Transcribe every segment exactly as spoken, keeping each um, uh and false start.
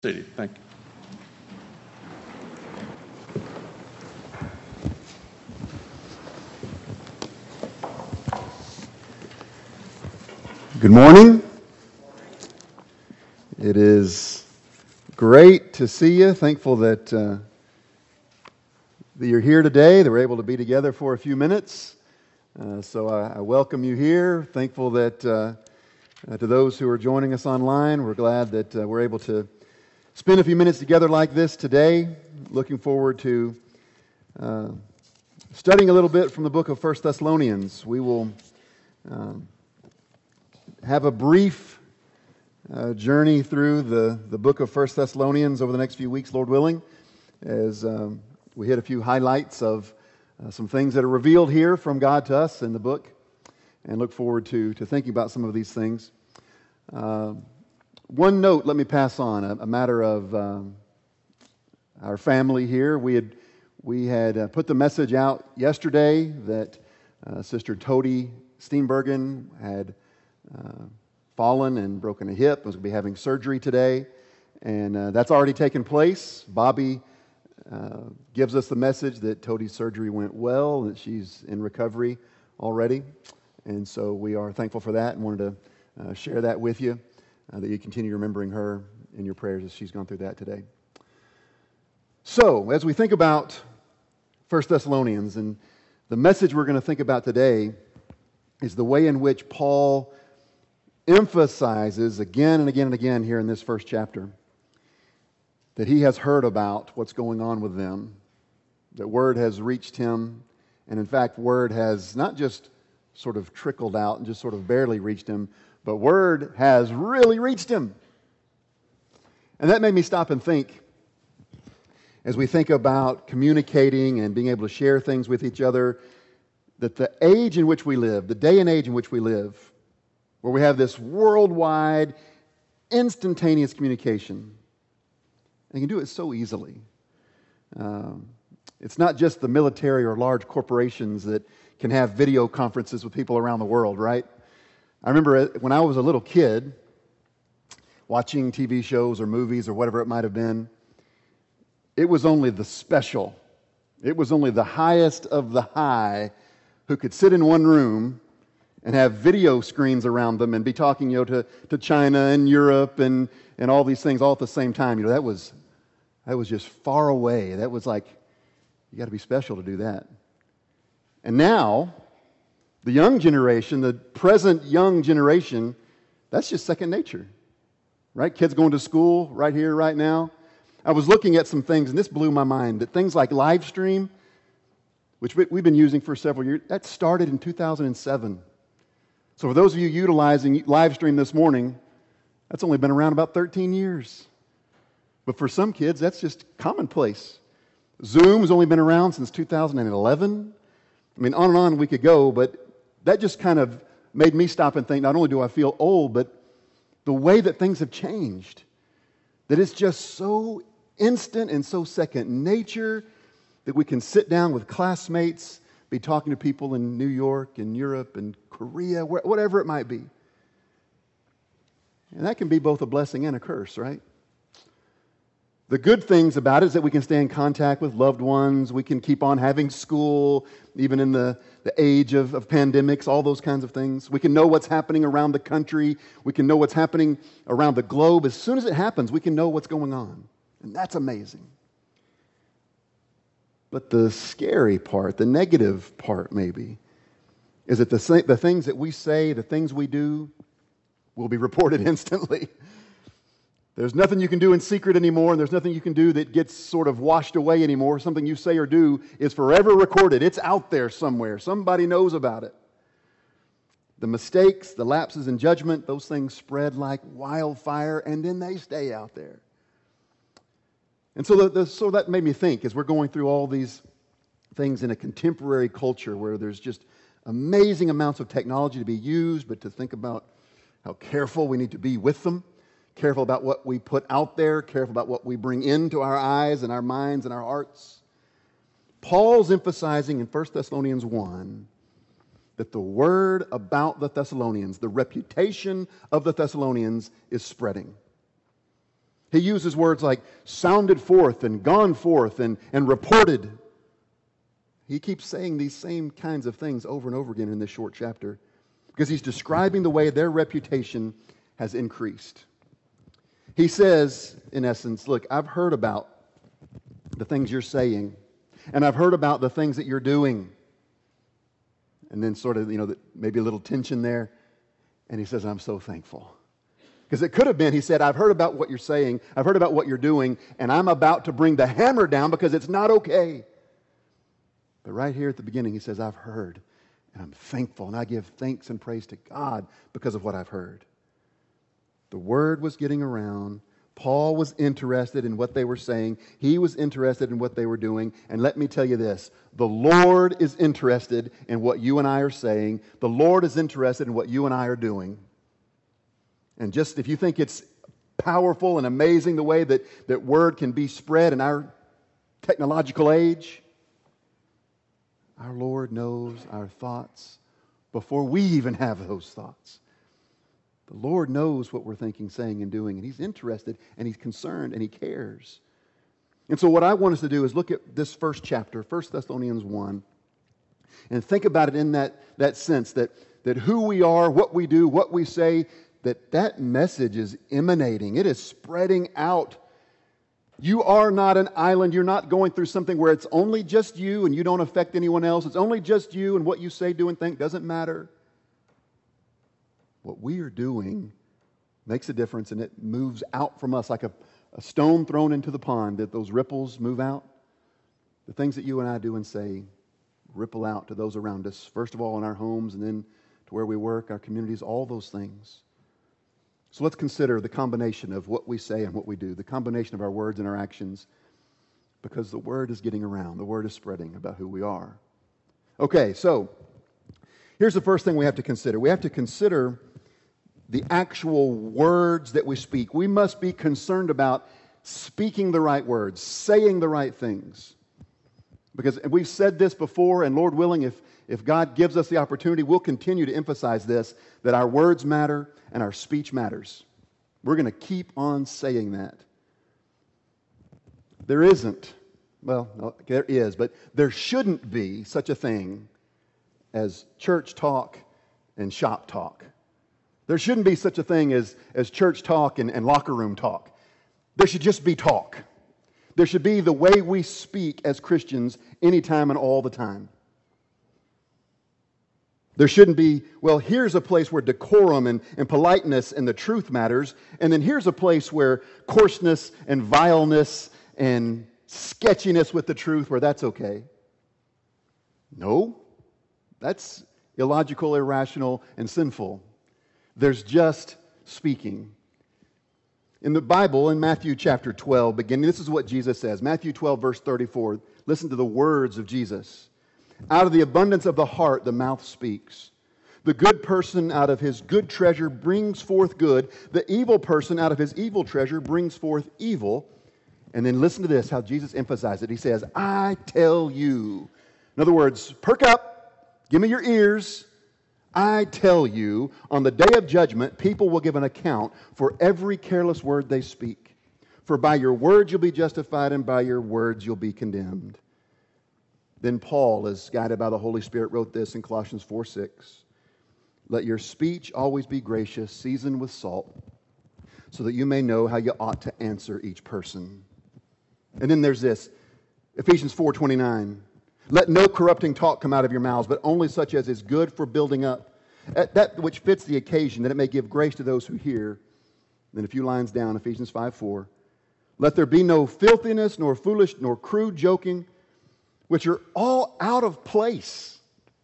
City. Thank you. Good morning. It is great to see you. Thankful that, uh, that you're here today, that we're able to be together for a few minutes. Uh, so I, I welcome you here. Thankful that uh, uh, to those who are joining us online, we're glad that uh, we're able to spend a few minutes together like this today. Looking forward to uh, studying a little bit from the book of First Thessalonians. We will um, have a brief uh, journey through the, the book of First Thessalonians over the next few weeks, Lord willing, as um, we hit a few highlights of uh, some things that are revealed here from God to us in the book, and look forward to, to thinking about some of these things. Uh, one note let me pass on, a, a matter of um, our family here. We had, we had uh, put the message out yesterday that uh, Sister Todi Steenbergen had Uh, fallen and broken a hip, was going to be having surgery today, and uh, that's already taken place. Bobby uh, gives us the message that Todi's surgery went well, that she's in recovery already, and so we are thankful for that and wanted to uh, share that with you, uh, that you continue remembering her in your prayers as she's gone through that today. So, as we think about First Thessalonians, and the message we're going to think about today is the way in which Paul emphasizes again and again and again here in this first chapter that he has heard about what's going on with them, that word has reached him, and in fact, word has not just sort of trickled out and just sort of barely reached him, but word has really reached him. And that made me stop and think, as we think about communicating and being able to share things with each other, that the age in which we live, the day and age in which we live, where we have this worldwide, instantaneous communication. And you can do it so easily. Um, it's not just the military or large corporations that can have video conferences with people around the world, right? I remember when I was a little kid, watching T V shows or movies or whatever it might have been, it was only the special, it was only the highest of the high who could sit in one room and have video screens around them and be talking, you know, to, to China and Europe and, and all these things all at the same time. You know, that was that was just far away. That was like, you got to be special to do that. And now, the young generation, the present young generation, that's just second nature, right? Kids going to school right here, right now. I was looking at some things, and this blew my mind, that things like live stream, which we've been using for several years, that started in two thousand seven. So for those of you utilizing live stream this morning, that's only been around about thirteen years. But for some kids, that's just commonplace. Zoom's only been around since two thousand eleven. I mean, on and on we could go, but that just kind of made me stop and think, not only do I feel old, but the way that things have changed, that it's just so instant and so second nature that we can sit down with classmates, be talking to people in New York and Europe and Korea, whatever it might be. And that can be both a blessing and a curse, right? The good things about it is that we can stay in contact with loved ones. We can keep on having school, even in the, the age of, of pandemics, all those kinds of things. We can know what's happening around the country. We can know what's happening around the globe. As soon as it happens, we can know what's going on. And that's amazing. But the scary part, the negative part maybe, is that the, the things that we say, the things we do, will be reported instantly. There's nothing you can do in secret anymore, and there's nothing you can do that gets sort of washed away anymore. Something you say or do is forever recorded. It's out there somewhere. Somebody knows about it. The mistakes, the lapses in judgment, those things spread like wildfire, and then they stay out there. And so, the, the, so that made me think, as we're going through all these things in a contemporary culture where there's just amazing amounts of technology to be used, but to think about how careful we need to be with them, careful about what we put out there, careful about what we bring into our eyes and our minds and our hearts. Paul's emphasizing in First Thessalonians one that the word about the Thessalonians, the reputation of the Thessalonians, is spreading. He uses words like sounded forth and gone forth and, and reported. He keeps saying these same kinds of things over and over again in this short chapter because he's describing the way their reputation has increased. He says, in essence, look, I've heard about the things you're saying, and I've heard about the things that you're doing. And then sort of, you know, maybe a little tension there. And he says, I'm so thankful. Because it could have been, he said, I've heard about what you're saying, I've heard about what you're doing, and I'm about to bring the hammer down because it's not okay. But right here at the beginning, he says, I've heard, and I'm thankful, and I give thanks and praise to God because of what I've heard. The word was getting around. Paul was interested in what they were saying. He was interested in what they were doing. And let me tell you this, the Lord is interested in what you and I are saying. The Lord is interested in what you and I are doing. And just if you think it's powerful and amazing the way that, that word can be spread in our technological age, our Lord knows our thoughts before we even have those thoughts. The Lord knows what we're thinking, saying, and doing, and He's interested, and He's concerned, and He cares. And so what I want us to do is look at this first chapter, First Thessalonians one, and think about it in that, that sense that, that who we are, what we do, what we say, that that message is emanating. It is spreading out. You are not an island. You're not going through something where it's only just you and you don't affect anyone else. It's only just you, and what you say, do, and think doesn't matter. What we are doing makes a difference, and it moves out from us like a, a stone thrown into the pond, that those ripples move out. The things that you and I do and say ripple out to those around us, first of all in our homes, and then to where we work, our communities, all those things. So let's consider the combination of what we say and what we do, the combination of our words and our actions, because the word is getting around, the word is spreading about who we are. Okay, so here's the first thing we have to consider. We have to consider the actual words that we speak. We must be concerned about speaking the right words, saying the right things. Because we've said this before, and Lord willing, if, if God gives us the opportunity, we'll continue to emphasize this, that our words matter and our speech matters. We're going to keep on saying that. There isn't, well, no, there is, but there shouldn't be such a thing as church talk and shop talk. There shouldn't be such a thing as, as church talk and, and locker room talk. There should just be talk. There should be the way we speak as Christians anytime and all the time. There shouldn't be, well, here's a place where decorum and, and politeness and the truth matters, and then here's a place where coarseness and vileness and sketchiness with the truth, where that's okay. No, that's illogical, irrational, and sinful. There's just speaking. In the Bible, in Matthew chapter twelve, beginning, this is what Jesus says. Matthew twelve, verse thirty-four. Listen to the words of Jesus. Out of the abundance of the heart, the mouth speaks. The good person out of his good treasure brings forth good. The evil person out of his evil treasure brings forth evil. And then listen to this, how Jesus emphasizes it. He says, I tell you. In other words, perk up, give me your ears. I tell you, on the day of judgment, people will give an account for every careless word they speak. For by your words you'll be justified, and by your words you'll be condemned. Then Paul, as guided by the Holy Spirit, wrote this in Colossians four six. Let your speech always be gracious, seasoned with salt, so that you may know how you ought to answer each person. And then there's this, Ephesians four twenty-nine. Let no corrupting talk come out of your mouths, but only such as is good for building up, at that which fits the occasion, that it may give grace to those who hear. Then a few lines down, Ephesians five four. Let there be no filthiness, nor foolish, nor crude joking, which are all out of place.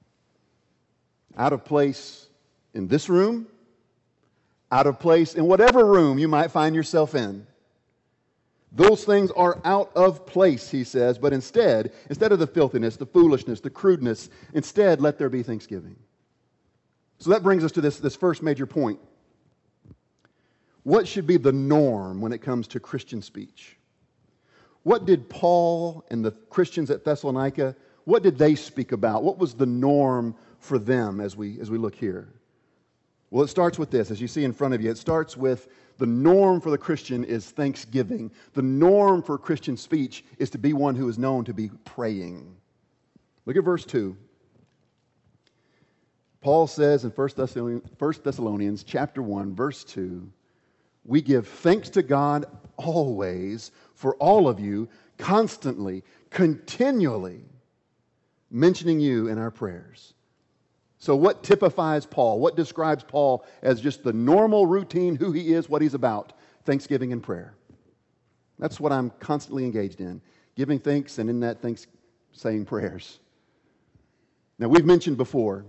Out of place in this room, out of place in whatever room you might find yourself in. Those things are out of place, he says, but instead, instead of the filthiness, the foolishness, the crudeness, instead let there be thanksgiving. So that brings us to this, this first major point. What should be the norm when it comes to Christian speech? What did Paul and the Christians at Thessalonica, what did they speak about? What was the norm for them as we, as we look here? Well, it starts with this, as you see in front of you. It starts with The norm for the Christian is thanksgiving. The norm for Christian speech is to be one who is known to be praying. Look at verse two. Paul says in First Thessalonians chapter one, verse two, we give thanks to God always for all of you, constantly, continually mentioning you in our prayers. So what typifies Paul? What describes Paul as just the normal routine, who he is, what he's about? Thanksgiving and prayer. That's what I'm constantly engaged in. Giving thanks, and in that thanks, saying prayers. Now, we've mentioned before,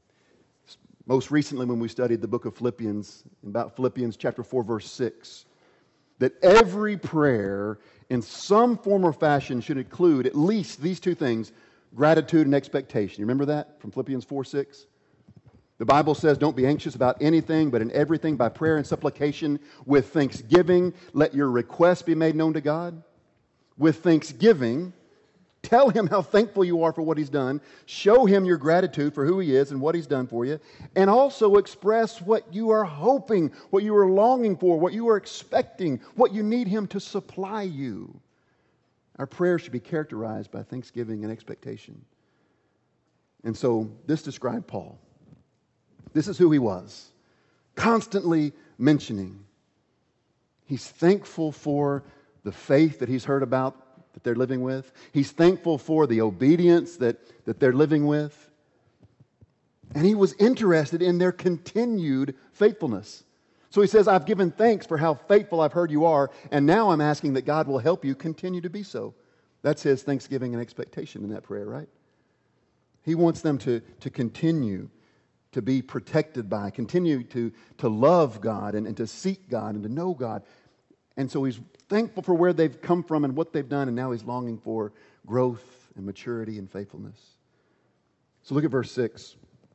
most recently when we studied the book of Philippians, about Philippians chapter four, verse six, that every prayer in some form or fashion should include at least these two things: gratitude and expectation. You remember that from Philippians four six? The Bible says, don't be anxious about anything, but in everything by prayer and supplication with thanksgiving, let your requests be made known to God. With thanksgiving, tell Him how thankful you are for what He's done. Show Him your gratitude for who He is and what He's done for you. And also express what you are hoping, what you are longing for, what you are expecting, what you need Him to supply you. Our prayers should be characterized by thanksgiving and expectation. And so this described Paul. This is who he was, constantly mentioning. He's thankful for the faith that he's heard about that they're living with. He's thankful for the obedience that, that they're living with. And he was interested in their continued faithfulness. So he says, I've given thanks for how faithful I've heard you are, and now I'm asking that God will help you continue to be so. That's his thanksgiving and expectation in that prayer, right? He wants them to, to continue to be protected by, continue to, to love God and, and to seek God and to know God. And so he's thankful for where they've come from and what they've done, and now he's longing for growth and maturity and faithfulness. So look at verse six.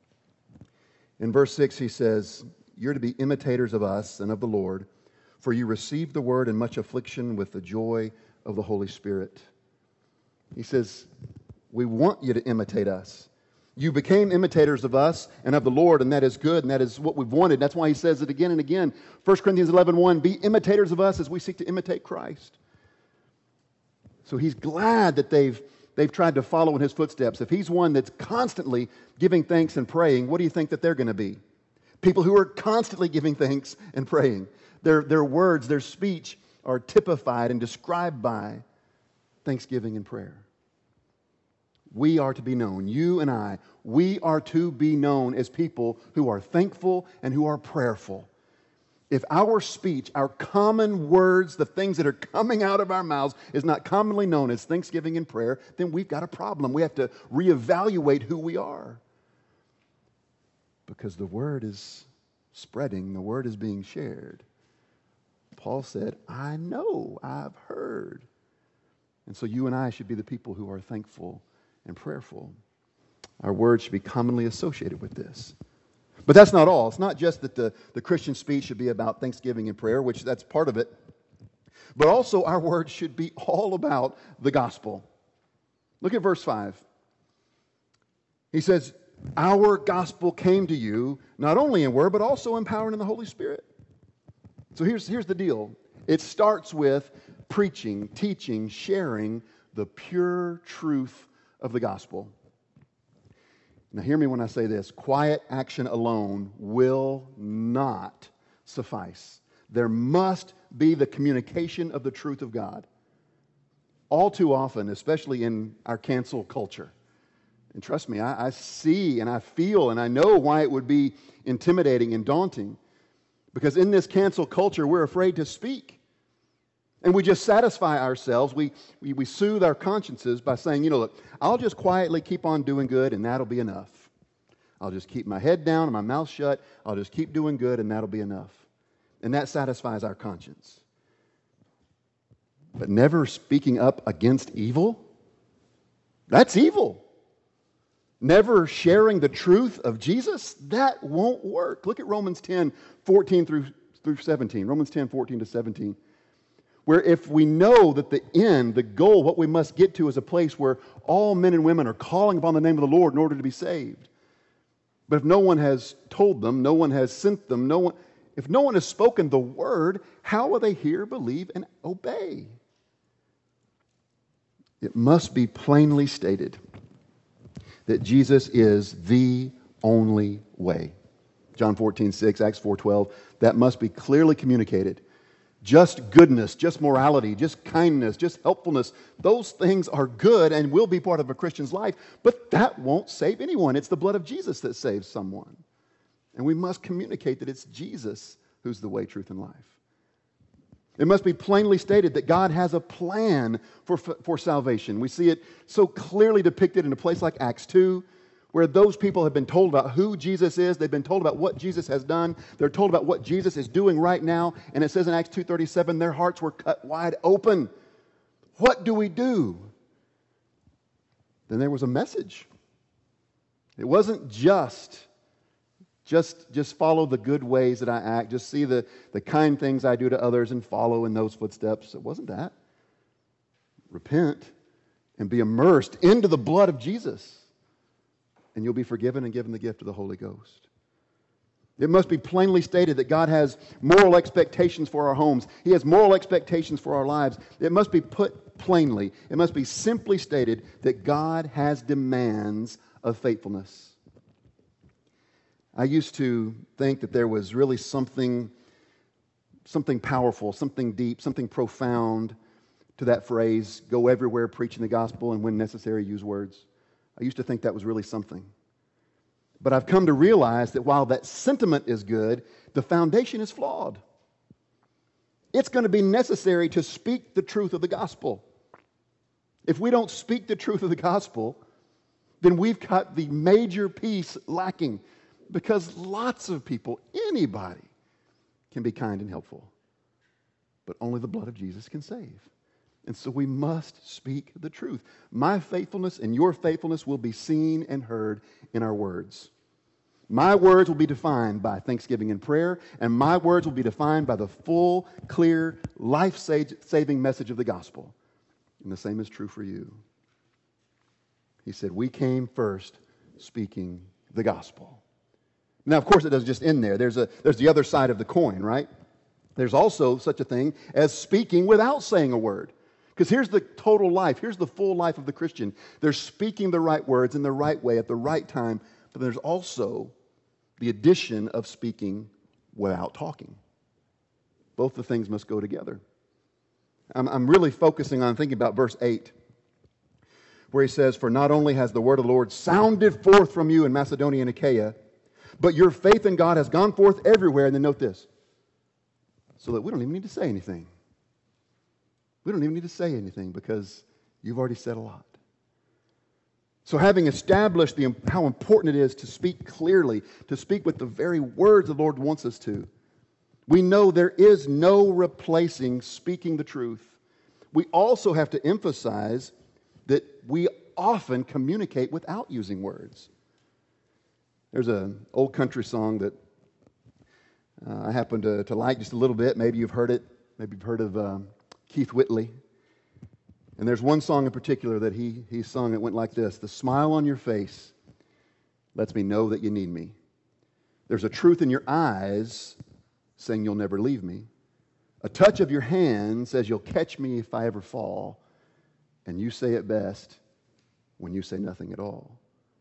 In verse six he says, you're to be imitators of us and of the Lord, for you received the word in much affliction with the joy of the Holy Spirit. He says, we want you to imitate us. You became imitators of us and of the Lord, and that is good, and that is what we've wanted. That's why he says it again and again. First Corinthians eleven one, be imitators of us as we seek to imitate Christ. So he's glad that they've, they've tried to follow in his footsteps. If he's one that's constantly giving thanks and praying, what do you think that they're going to be? People who are constantly giving thanks and praying. Their, their words, their speech are typified and described by thanksgiving and prayer. We are to be known, you and I, we are to be known as people who are thankful and who are prayerful. If our speech, our common words, the things that are coming out of our mouths is not commonly known as thanksgiving and prayer, then we've got a problem. We have to reevaluate who we are. Because the word is spreading, the word is being shared. Paul said, I know, I've heard. And so you and I should be the people who are thankful and prayerful. Our words should be commonly associated with this. But that's not all. It's not just that the, the Christian speech should be about thanksgiving and prayer, which that's part of it. But also our words should be all about the gospel. Look at verse five. He says, our gospel came to you not only in word, but also in power and in the Holy Spirit. So here's, here's the deal. It starts with preaching, teaching, sharing the pure truth of the gospel. Now hear me when I say this. Quiet action alone will not suffice. There must be the communication of the truth of God. All too often, especially in our cancel culture. And trust me, I, I see and I feel and I know why it would be intimidating and daunting. Because in this cancel culture, we're afraid to speak. And we just satisfy ourselves. We, we, we soothe our consciences by saying, you know, look, I'll just quietly keep on doing good and that'll be enough. I'll just keep my head down and my mouth shut. I'll just keep doing good and that'll be enough. And that satisfies our conscience. But never speaking up against evil? That's evil. Never sharing the truth of Jesus? That won't work. Look at Romans ten, fourteen through, through seventeen. Romans ten, fourteen to seventeen. Where if we know that the end, the goal, what we must get to is a place where all men and women are calling upon the name of the Lord in order to be saved. But if no one has told them, no one has sent them, no one, If no one has spoken the word, how will they hear, believe, and obey? It must be plainly stated that Jesus is the only way. John fourteen six, Acts four twelve, that must be clearly communicated. Just goodness, just morality, just kindness, just helpfulness, those things are good and will be part of a Christian's life, but that won't save anyone. It's the blood of Jesus that saves someone. And we must communicate that it's Jesus who's the way, truth, and life. It must be plainly stated that God has a plan for, for salvation. We see it so clearly depicted in a place like Acts two, where those people have been told about who Jesus is. They've been told about what Jesus has done. They're told about what Jesus is doing right now. And it says in Acts two thirty-seven, their hearts were cut wide open. What do we do? Then there was a message. It wasn't just, just, just follow the good ways that I act. Just see the, the kind things I do to others and follow in those footsteps. It wasn't that. Repent and be immersed into the blood of Jesus, and you'll be forgiven and given the gift of the Holy Ghost. It must be plainly stated that God has moral expectations for our homes. He has moral expectations for our lives. It must be put plainly. It must be simply stated that God has demands of faithfulness. I used to think that there was really something, something powerful, something deep, something profound to that phrase, go everywhere preaching the gospel and when necessary use words. I used to think that was really something. But I've come to realize that while that sentiment is good, the foundation is flawed. It's going to be necessary to speak the truth of the gospel. If we don't speak the truth of the gospel, then we've got the major piece lacking, because lots of people, anybody, can be kind and helpful. But only the blood of Jesus can save. And so we must speak the truth. My faithfulness and your faithfulness will be seen and heard in our words. My words will be defined by thanksgiving and prayer, and my words will be defined by the full, clear, life-saving message of the gospel. And the same is true for you. He said, we came first speaking the gospel. Now, of course, it doesn't just end there. There's a, there's the other side of the coin, right? There's also such a thing as speaking without saying a word. Because here's the total life. Here's the full life of the Christian. They're speaking the right words in the right way at the right time. But there's also the addition of speaking without talking. Both the things must go together. I'm, I'm really focusing on thinking about verse eight, where he says, for not only has the word of the Lord sounded forth from you in Macedonia and Achaia, but your faith in God has gone forth everywhere. And then note this, so that we don't even need to say anything. We don't even need to say anything because you've already said a lot. So having established the, how important it is to speak clearly, to speak with the very words the Lord wants us to, we know there is no replacing speaking the truth. We also have to emphasize that we often communicate without using words. There's an old country song that uh, I happen to, to like just a little bit. Maybe you've heard it. Maybe you've heard of um, Keith Whitley. And there's one song in particular that he, he sung that went like this. The smile on your face lets me know that you need me. There's a truth in your eyes saying you'll never leave me. A touch of your hand says you'll catch me if I ever fall. And you say it best when you say nothing at all.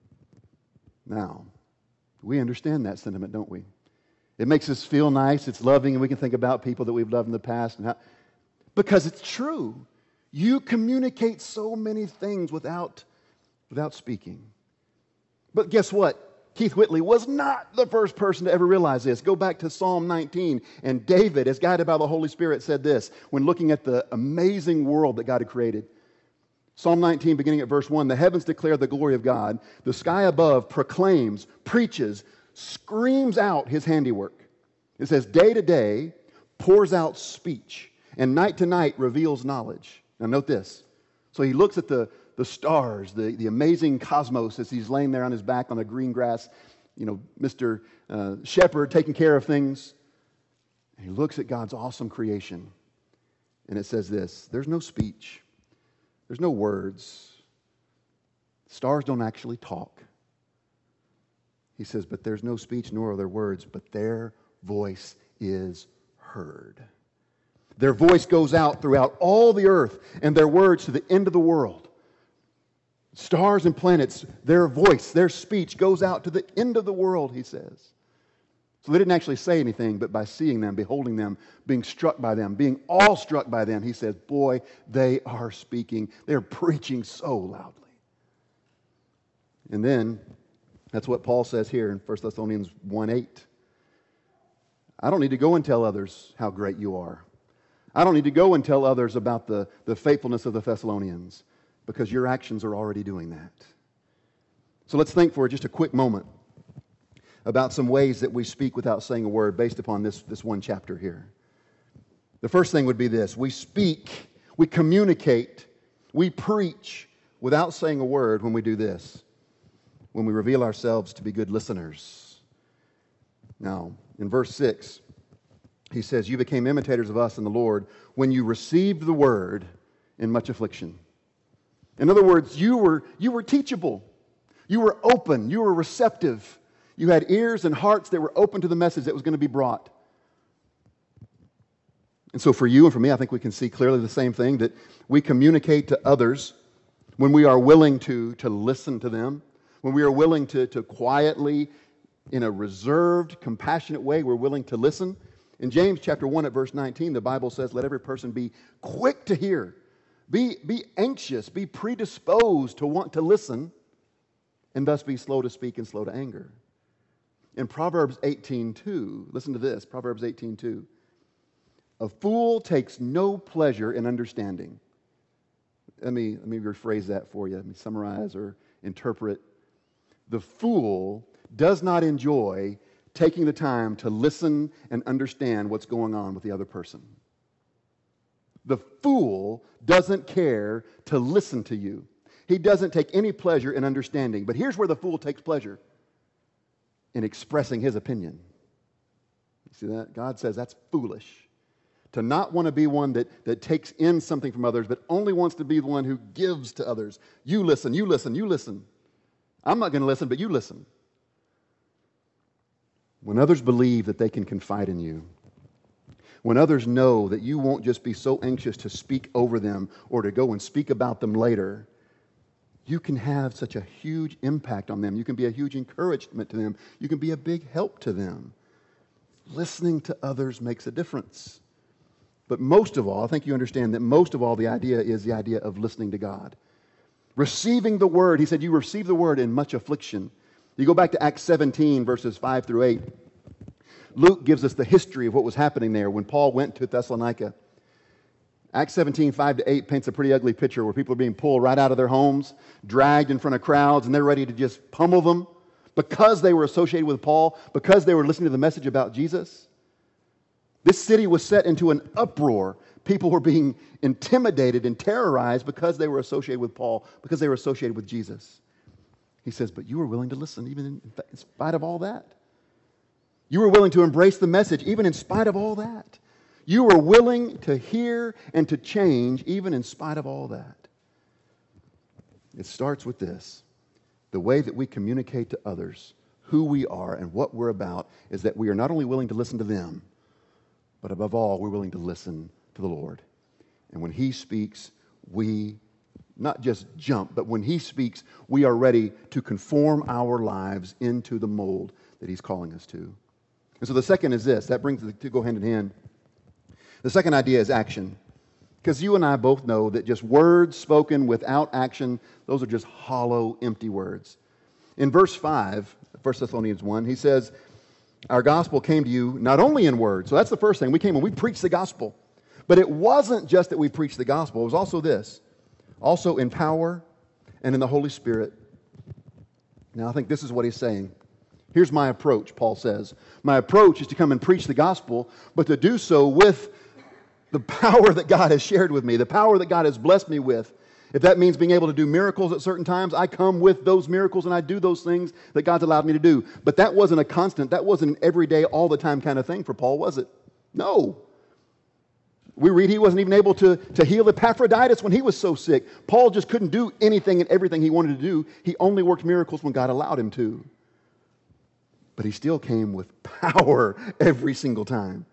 Now, we understand that sentiment, don't we? It makes us feel nice, it's loving, and we can think about people that we've loved in the past and how, because it's true. You communicate so many things without, without speaking. But guess what? Keith Whitley was not the first person to ever realize this. Go back to Psalm nineteen, and David, as guided by the Holy Spirit, said this when looking at the amazing world that God had created. Psalm nineteen, beginning at verse one, the heavens declare the glory of God. The sky above proclaims, preaches, screams out his handiwork. It says, day to day pours out speech, and night to night reveals knowledge. Now note this. So he looks at the, the stars, the, the amazing cosmos as he's laying there on his back on the green grass, you know, Mister Uh, Shepherd taking care of things. And he looks at God's awesome creation. And it says this, there's no speech. There's no words. Stars don't actually talk. He says, but there's no speech nor are there words, but their voice is heard. Their voice goes out throughout all the earth, and their words to the end of the world. Stars and planets, their voice, their speech goes out to the end of the world, he says. So they didn't actually say anything, but by seeing them, beholding them, being struck by them, being awestruck by them, he says, boy, they are speaking. They're preaching so loudly. And then, that's what Paul says here in First Thessalonians one eight. I don't need to go and tell others how great you are. I don't need to go and tell others about the, the faithfulness of the Thessalonians, because your actions are already doing that. So let's think for just a quick moment about some ways that we speak without saying a word based upon this, this one chapter here. The first thing would be this. We speak, we communicate, we preach without saying a word when we do this, when we reveal ourselves to be good listeners. Now, in verse six, he says, you became imitators of us in the Lord when you received the word in much affliction. In other words, you were, you were teachable. You were open. You were receptive. You had ears and hearts that were open to the message that was going to be brought. And so for you and for me, I think we can see clearly the same thing, that we communicate to others when we are willing to, to listen to them, when we are willing to, to quietly, in a reserved, compassionate way, we're willing to listen. In James chapter one at verse nineteen, the Bible says, let every person be quick to hear. Be, be anxious, be predisposed to want to listen, and thus be slow to speak and slow to anger. In Proverbs eighteen two, listen to this, Proverbs eighteen two. A fool takes no pleasure in understanding. Let me, let me rephrase that for you. Let me summarize or interpret. The fool does not enjoy taking the time to listen and understand what's going on with the other person. The fool doesn't care to listen to you. He doesn't take any pleasure in understanding. But here's where the fool takes pleasure: in expressing his opinion. You see that? God says that's foolish. To not want to be one that, that takes in something from others, but only wants to be the one who gives to others. You listen, you listen, you listen. I'm not going to listen, but you listen. When others believe that they can confide in you, when others know that you won't just be so anxious to speak over them or to go and speak about them later, you can have such a huge impact on them. You can be a huge encouragement to them. You can be a big help to them. Listening to others makes a difference. But most of all, I think you understand that most of all the idea is the idea of listening to God. Receiving the word. He said you receive the word in much affliction. You go back to Acts seventeen, verses five through eight. Luke gives us the history of what was happening there when Paul went to Thessalonica. Acts seventeen, five to eight paints a pretty ugly picture where people are being pulled right out of their homes, dragged in front of crowds, and they're ready to just pummel them because they were associated with Paul, because they were listening to the message about Jesus. This city was set into an uproar. People were being intimidated and terrorized because they were associated with Paul, because they were associated with Jesus. He says, but you were willing to listen even in, in spite of all that. You were willing to embrace the message even in spite of all that. You were willing to hear and to change even in spite of all that. It starts with this. The way that we communicate to others who we are and what we're about is that we are not only willing to listen to them, but above all, we're willing to listen to the Lord. And when He speaks, we not just jump, but when He speaks, we are ready to conform our lives into the mold that He's calling us to. And so the second is this. That brings it to go hand in hand. The second idea is action. Because you and I both know that just words spoken without action, those are just hollow, empty words. In verse five, First Thessalonians one, he says, our gospel came to you not only in word. So that's the first thing. We came and we preached the gospel. But it wasn't just that we preached the gospel. It was also this. Also in power and in the Holy Spirit. Now I think this is what he's saying. Here's my approach, Paul says. My approach is to come and preach the gospel, but to do so with the power that God has shared with me, the power that God has blessed me with. If that means being able to do miracles at certain times, I come with those miracles and I do those things that God's allowed me to do. But that wasn't a constant, that wasn't an everyday, all the time kind of thing for Paul, was it? No. We read he wasn't even able to, to heal Epaphroditus when he was so sick. Paul just couldn't do anything and everything he wanted to do. He only worked miracles when God allowed him to. But he still came with power every single time.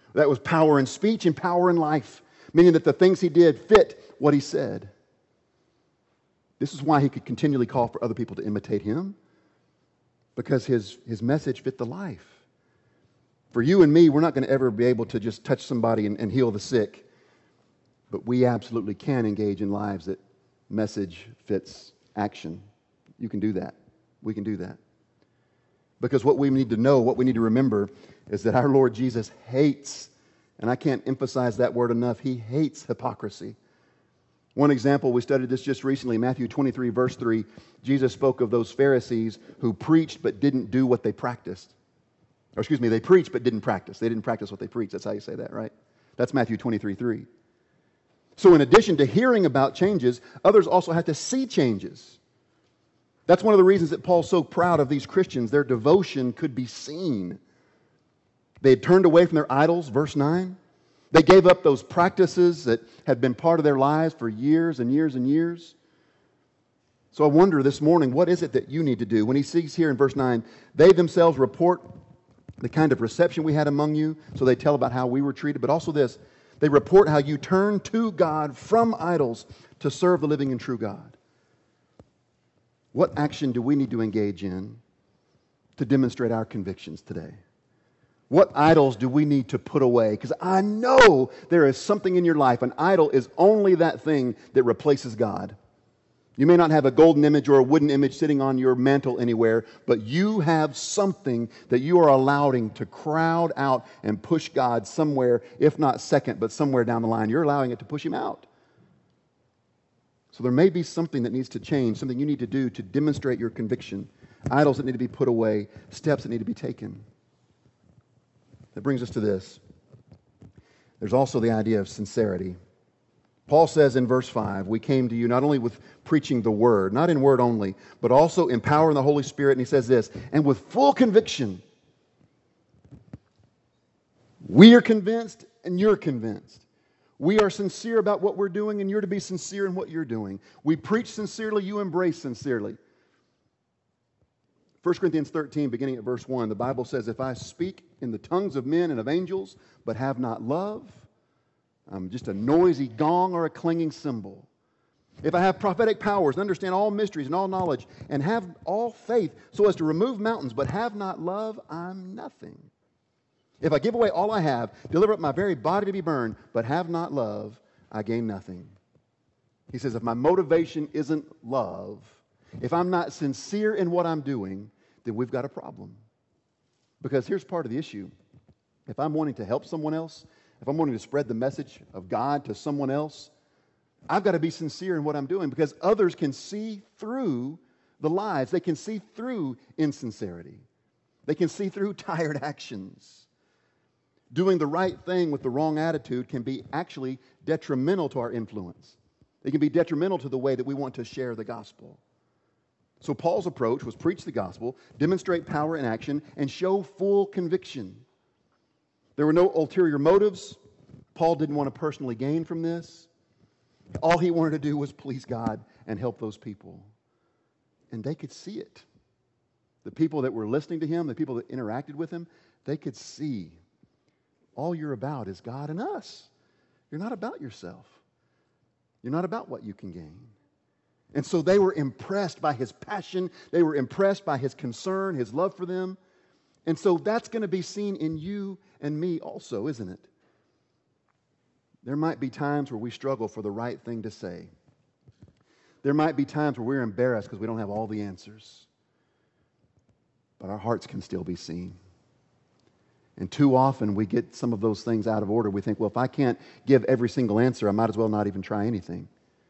That was power in speech and power in life, meaning that the things he did fit what he said. This is why he could continually call for other people to imitate him, because his, his message fit the life. For you and me, we're not going to ever be able to just touch somebody and, and heal the sick, but we absolutely can engage in lives that message fits action. You can do that. We can do that. Because what we need to know, what we need to remember, is that our Lord Jesus hates, and I can't emphasize that word enough, he hates hypocrisy. One example, we studied this just recently, Matthew twenty-three, verse three. Jesus spoke of those Pharisees who preached but didn't do what they practiced. Or excuse me, they preached but didn't practice. They didn't practice what they preached. That's how you say that, right? That's Matthew twenty-three, three. So in addition to hearing about changes, others also have to see changes. That's one of the reasons that Paul's so proud of these Christians. Their devotion could be seen. They had turned away from their idols, verse nine. They gave up those practices that had been part of their lives for years and years and years. So I wonder this morning, what is it that you need to do? When he sees here in verse nine, they themselves report the kind of reception we had among you, so they tell about how we were treated, but also this, they report how you turned to God from idols to serve the living and true God. What action do we need to engage in to demonstrate our convictions today? What idols do we need to put away? Because I know there is something in your life. An idol is only that thing that replaces God. You may not have a golden image or a wooden image sitting on your mantle anywhere, but you have something that you are allowing to crowd out and push God somewhere, if not second, but somewhere down the line. You're allowing it to push him out. So there may be something that needs to change, something you need to do to demonstrate your conviction. Idols that need to be put away, steps that need to be taken. That brings us to this. There's also the idea of sincerity. Paul says in verse five, we came to you not only with preaching the word, not in word only, but also in power in the Holy Spirit. And he says this, and with full conviction. We are convinced and you're convinced. We are sincere about what we're doing and you're to be sincere in what you're doing. We preach sincerely, you embrace sincerely. First Corinthians thirteen, beginning at verse one, the Bible says, if I speak in the tongues of men and of angels, but have not love, I'm just a noisy gong or a clanging cymbal. If I have prophetic powers and understand all mysteries and all knowledge and have all faith so as to remove mountains, but have not love, I'm nothing. If I give away all I have, deliver up my very body to be burned, but have not love, I gain nothing. He says, if my motivation isn't love, if I'm not sincere in what I'm doing, then we've got a problem. Because here's part of the issue. If I'm wanting to help someone else, if I'm wanting to spread the message of God to someone else, I've got to be sincere in what I'm doing because others can see through the lies. They can see through insincerity. They can see through tired actions. Doing the right thing with the wrong attitude can be actually detrimental to our influence. It can be detrimental to the way that we want to share the gospel. So Paul's approach was preach the gospel, demonstrate power in action, and show full conviction. There were no ulterior motives. Paul didn't want to personally gain from this. All he wanted to do was please God and help those people. And they could see it. The people that were listening to him, the people that interacted with him, they could see all you're about is God and us. You're not about yourself. You're not about what you can gain. And so they were impressed by his passion. They were impressed by his concern, his love for them. And so that's going to be seen in you and me also, isn't it? There might be times where we struggle for the right thing to say. There might be times where we're embarrassed because we don't have all the answers. But our hearts can still be seen. And too often we get some of those things out of order. We think, well, if I can't give every single answer, I might as well not even try anything.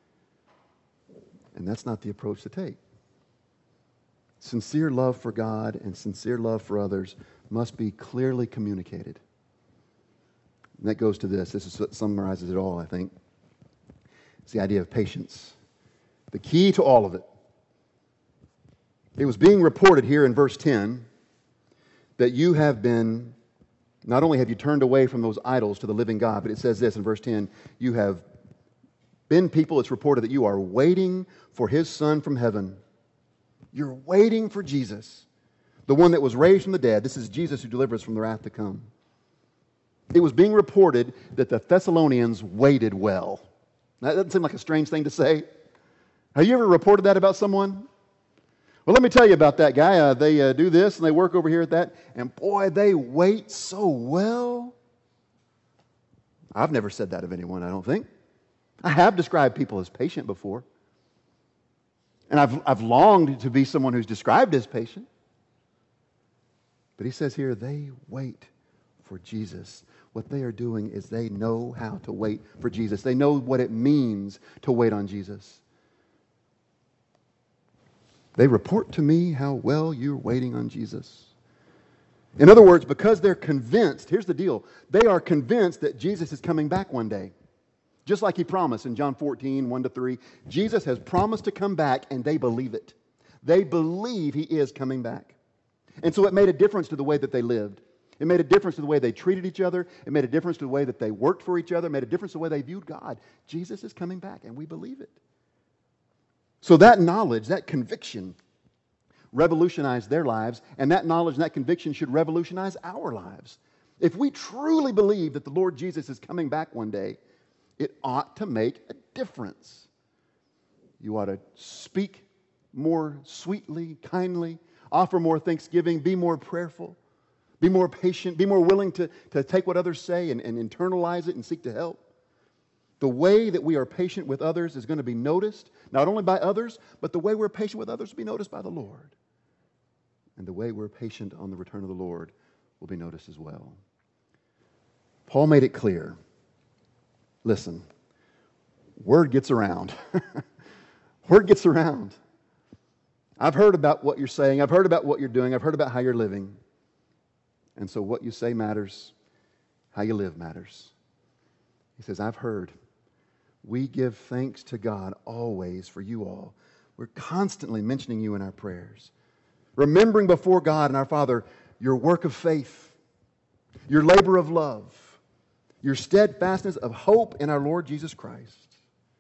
And that's not the approach to take. Sincere love for God and sincere love for others must be clearly communicated. And that goes to this. This is what summarizes it all, I think. It's the idea of patience. The key to all of it. It was being reported here in verse ten that you have been, not only have you turned away from those idols to the living God, but it says this in verse ten, you have been people, it's reported that you are waiting for his Son from heaven. You're waiting for Jesus, the one that was raised from the dead. This is Jesus who delivers us from the wrath to come. it was being reported that the Thessalonians waited well. That doesn't seem like a strange thing to say. Have you ever reported that about someone? Well, let me tell you about that guy. Uh, they uh, do this and they work over here at that, and boy, they wait so well. I've never said that of anyone, I don't think. I have described people as patient before. And I've, I've longed to be someone who's described as patient. But he says here, they wait for Jesus. What they are doing is they know how to wait for Jesus. They know what it means to wait on Jesus. They report to me how well you're waiting on Jesus. In other words, because they're convinced, here's the deal, they are convinced that Jesus is coming back one day. Just like he promised in John fourteen, one to three. Jesus has promised to come back, and they believe it. They believe he is coming back. And so it made a difference to the way that they lived. It made a difference to the way they treated each other. It made a difference to the way that they worked for each other. It made a difference to the way they viewed God. Jesus is coming back, and we believe it. So that knowledge, that conviction, revolutionized their lives, and that knowledge and that conviction should revolutionize our lives. If we truly believe that the Lord Jesus is coming back one day, it ought to make a difference. You ought to speak more sweetly, kindly, offer more thanksgiving, be more prayerful, be more patient, be more willing to, to take what others say and, and internalize it and seek to help. The way that we are patient with others is going to be noticed, not only by others, but the way we're patient with others will be noticed by the Lord. And the way we're patient on the return of the Lord will be noticed as well. Paul made it clear. Listen, word gets around. Word gets around. I've heard about what you're saying. I've heard about what you're doing. I've heard about how you're living. And so what you say matters. How you live matters. He says, I've heard. We give thanks to God always for you all. We're constantly mentioning you in our prayers. Remembering before God and our Father your work of faith, your labor of love, your steadfastness of hope in our Lord Jesus Christ.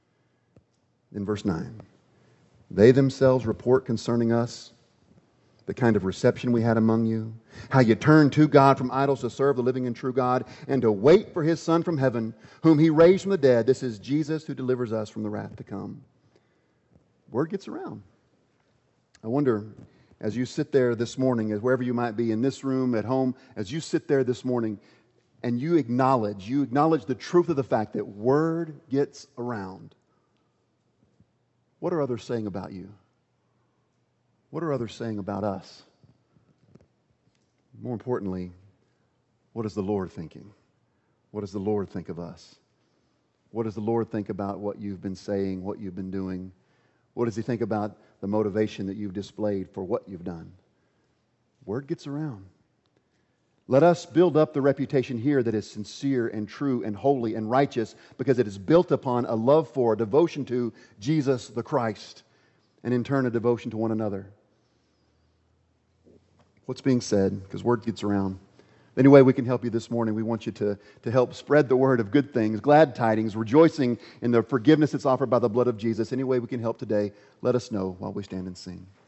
In verse nine, they themselves report concerning us the kind of reception we had among you, how you turned to God from idols to serve the living and true God, and to wait for his Son from heaven, whom he raised from the dead. This is Jesus who delivers us from the wrath to come. Word gets around. I wonder, as you sit there this morning, as wherever you might be, in this room, at home, as you sit there this morning, and you acknowledge, you acknowledge the truth of the fact that word gets around. What are others saying about you? What are others saying about us? More importantly, what is the Lord thinking? What does the Lord think of us? What does the Lord think about what you've been saying, what you've been doing? What does he think about the motivation that you've displayed for what you've done? Word gets around. Let us build up the reputation here that is sincere and true and holy and righteous, because it is built upon a love for, a devotion to Jesus the Christ, and in turn a devotion to one another. What's being said, because word gets around. Any way we can help you this morning, we want you to, to help spread the word of good things, glad tidings, rejoicing in the forgiveness that's offered by the blood of Jesus. Any way we can help today, let us know while we stand and sing.